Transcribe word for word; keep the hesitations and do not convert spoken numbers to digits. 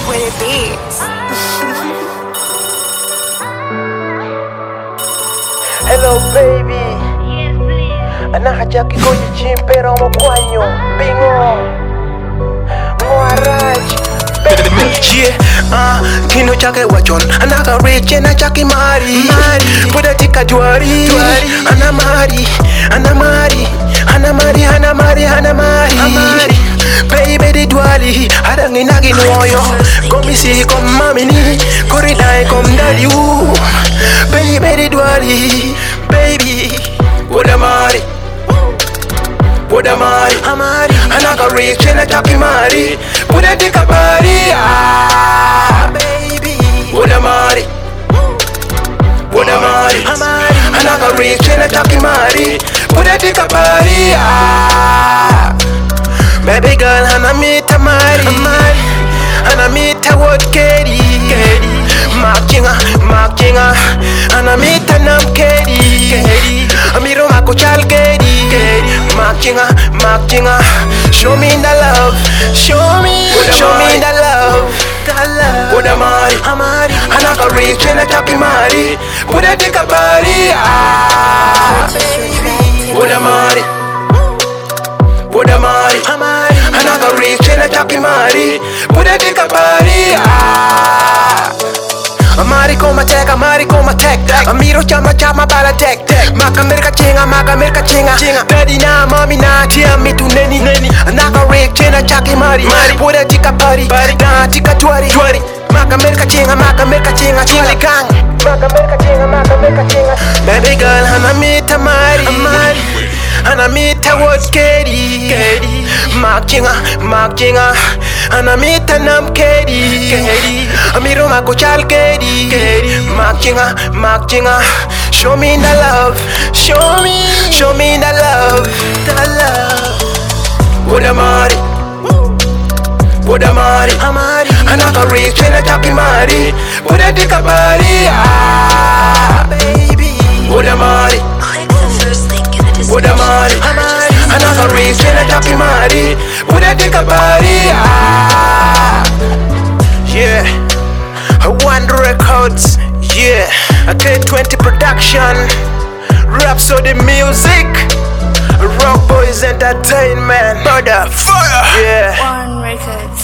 With it beats. Hello baby, anahajaki koji chimpero mokwanyo bingo Moaraj yeah, uh, kino chake wachon anaka reche na chaki mari Puda tika juari Ana mari, ana mari Ana mari, ana mari, ana mari Baby di duali Hadangi nagi nuoyo Komisi kom mamini Koridai kom dadi u Baby di duali Baby Puda mari Puda mari Anaka reche na chaki mari Puda tika bari ah, baby Puda mari Puda mari Anaka reche na chaki mari Puda tika bari ah, baby girl hana mita mari Hana mita what kedi Makinga, makinga Hana mita nam kedi Amiro mako chal kedi Makinga, makinga Show me the love Show me, show me the love Puda mari Hanaka reach na taki mari Puda tika bari ah, Puda mari Puda mari Hanaka reach na taki mari Puda tika bari ah, Amari koma tek, amari koma tek Amiro chama chama bala tek Maka merka chinga, maka merka chinga Daddy na, mommy na, tia mi tu neni Anaka rig, chena chaki mari Puda tika bari, na tika tuari Maka merka chinga, maka merka chinga Chili kang Maka merka chinga, maka merka chinga Baby girl, hana mita mari Hana mita what kedi Mak chinga, mak chinga Hana mita nam kedi Amiro mako chal kedi Mak chinga, mak chinga Show me the love Show me, show me the love The love Puda mari Puda mari Anaka reach na taki mari Puda tika bari ah, baby Puda mari Click the first link in the description. Puda mari Anaka reach na taki mari Puda tika bari ah, yeah One Records, yeah K twenty Production Rhapsody Music Rock Boys Entertainment Mother Fire, yeah One Records.